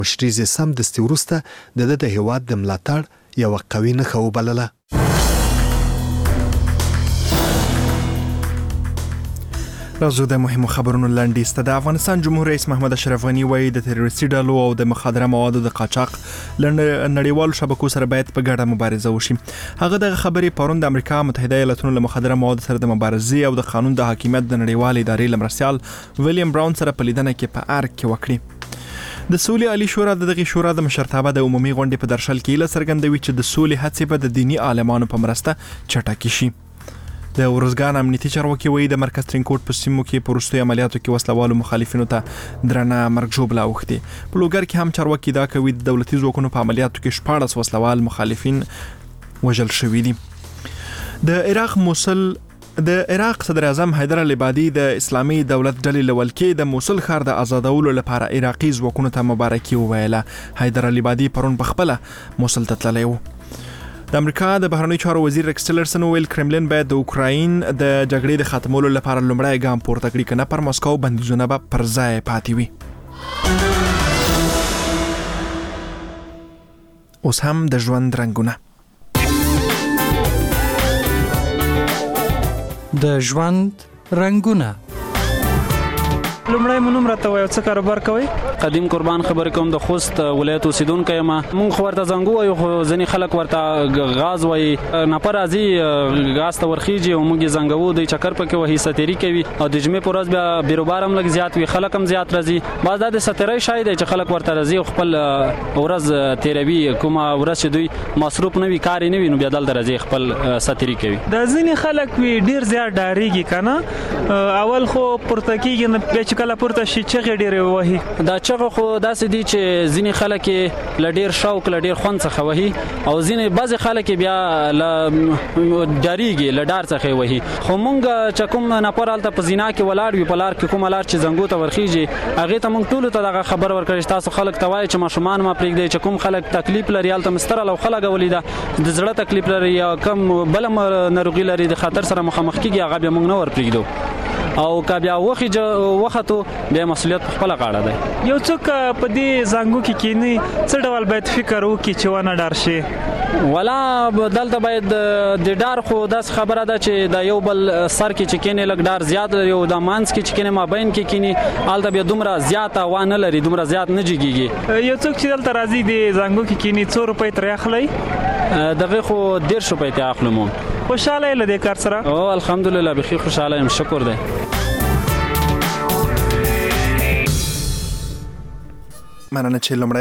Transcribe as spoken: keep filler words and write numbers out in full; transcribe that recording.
مشریز سم دستي وروسته د ده د هیواد د ملاتړ یوه قوي نښه وبلله. راځو د مهمو خبرونو لنډیز ته. د افغانستان جمهور رئیس محمد اشرف غني وایي د تروریستي ډلو او د مخدره موادو د قاچاق نړیوالو شبکو سره باید په ګډه مبارزه وشي. هغه دغه خبرې پرون د امریکا متحده ایالاتونو له مخدره موادو سره د مبارزې او د قانون د حاکمیت د نړیوالې ادارې له مرستیال ویلیام براون سره په لیدنه کې په ارګ کې وکړي. د سولې عالی شورا د دغه شورا د مشرتابه د عمومي غونډې په درشل کې له څرګندوي چې د سولې هڅې به د دینی عالمانو په مرسته چټکې شي. د ورزګان امنیتي چارواکي وایي د مرکز ترینکوټ په سیمو کې په وروستیو عملیاتو کې وسلوالو مخالفینو ته درنه مرګ ژوبله اوښتې. په لوګر کې هم چارواکي دا کوي د دولتي ځواکونو په عملیاتو کې شپاړس وسلوال مخالفین وژل شوي دي. د عراق موصل د عراق صدر اعظم حیدر العبادي د اسلامي دولت ډلې له ولکې د موصل ښار د آزادولو لپاره عراقي ځواکونو ته مبارکي وویله. حیدر العبادي پرون پخپله موصل ته تللی و. د امریکا د بهرنیو چارو وزیر ریکس ټیلرسن ویل کرملین باید د اوکراین د جګړې د ختمولو لپاره لومړی ګام پورته کړي، که نه پر مسکو بندیزونه به پر ځای پاتې وي. اوس هم د ژوند رنګونه. د ژوند رنګونه. لومړی مو نوم راته وایه، څه کاروبار کوئ؟ قدیم قربان خبرې کوم، د خوست ولایت اوسیدونکی یم. مونږ خو ورته زنګو وایو، خو ځینې خلک ورته غاز وایي. نفر راځي غاز ته ورخیږي او موږ یې زنګوو، دوی چکر پکې وهي، ستیري کوي او د جمعې په ورځ بیا بیروبار هم لږ زیات وي، خلک هم زیات راځي. بعض دا د ستیرۍ شی دی چې خلک ورته راځي او خپل ورځ تیروي. کومه ورځ چې دوی مصروف نه وي، کار یې نه وي، نو بیا دلته راځي خپل ستیري کوي. دا ځینې خلک وي ډېر زیات ډارېږي که نه، اول خو پورته کېږي، نه بیا چې کله پورته شي چغې ډېرې وهي. دا چغه خو داسې دي چې ځینې خلک یې له ډېر شوق له ډېر خوند څخه وهي او ځینې بعضې خلک یې بیا له ډارېږي، له ډار څخه یې وهي. خو مونږ چې کوم نفر هلته په زینا کې ولاړ وي، په لار کې کومه لار چې زنګو ته ورخیږي، هغې ته مونږ ټولو ته دغه خبر ورکړی چې تاسو خلک ته وایي چې ماشومان مه پرېږدئ. چې کوم خلک تکلیف لري، هلته مې ستره لوښه لګولې ده، د زړه تکلیف لري یا کوم بله ناروغي لري، د خطر سره مخامخ کېږي، هغه بیا مونږ نه ور پرېږدو. او که بیا وختو بیا مسؤلیت په خپله غاړه دی. یو څوک په دې زنګو کې کینی څه ډول باید فکر وکړي چې ونه ډار شي؟ ولا دلته باید د ډار خو داسې خبره ده چې د یو بل سر کې چې کینې لږ ډار زیات لري او د منځ کې چې کینې مابین کې کینې هلته بیا دومره زیات هوا نه لري، دومره زیات نه جګېږي. یو څوک چې دلته راځي د زنګو کې کینی څو روپۍ ترې اخلئ؟ دغه خو دېرش روپۍ ترې اخلو. مو خوشحاله یې له دې کار سره؟ او الحمدلله بخي خوشحاله یم، شکر دی. مننه چې لومړی